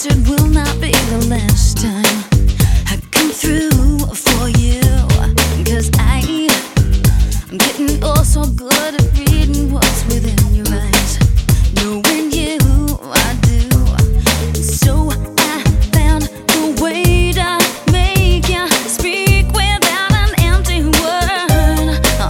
promise it will not be the last time I come through for you. 'Cause I'm getting oh so good at reading what's within your eyes. Knowing you, I do. So I found a way to make you speak without an empty word.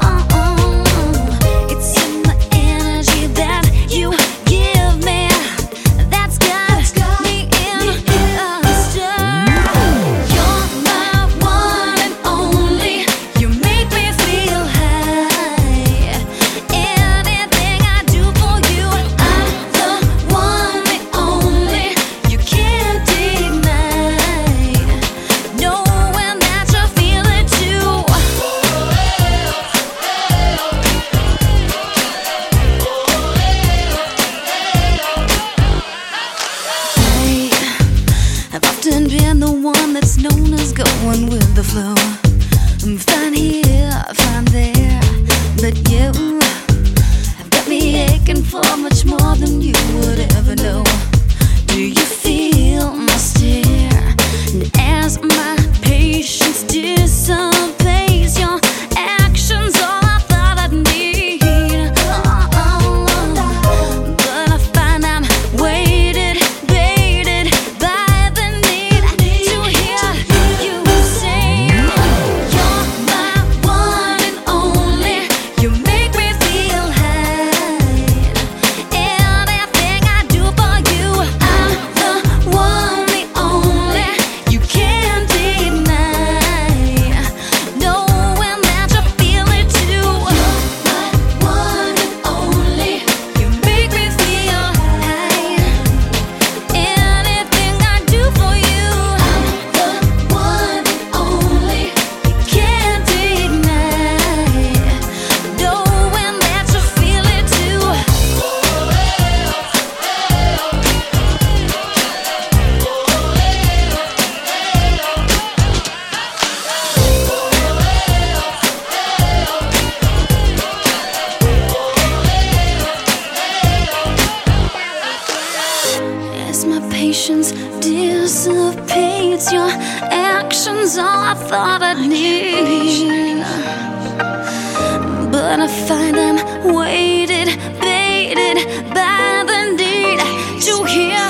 It's in the energy that you give me that's got me in a stir. You're my one and only. You make me feel high. Anything I do for you, I'm the one, the only. You can't deny. Knowing that you feel it too. I've often been the one that's known as going with the flow. I'm fine here, fine there, but you have got me aching for much more than you would ever know. Do you feel my stare? And as my patience dissipates, your actions all I thought I'd need. But I find I'm weighted, baited by the need to hear you say, you're my one and only. You make me feel high. Anything I do for you, I'm the one, the only. You can't deny. Knowing that you feel it too. You're my one and only. You make me feel high. Anything I do for you, I'm the one and only. You can't deny. Knowing that you feel it too. As my patience dissipates, your actions all I thought I'd need. But I find I'm weighted, baited by the need to hear